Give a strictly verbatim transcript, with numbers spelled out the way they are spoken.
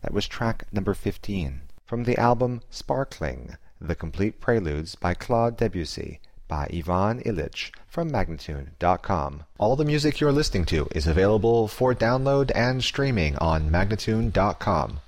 That was track number fifteen. From the album Sparkling, The Complete Preludes by Claude Debussy, by Ivan Illich from Magnatune dot com. All the music you're listening to is available for download and streaming on Magnatune dot com.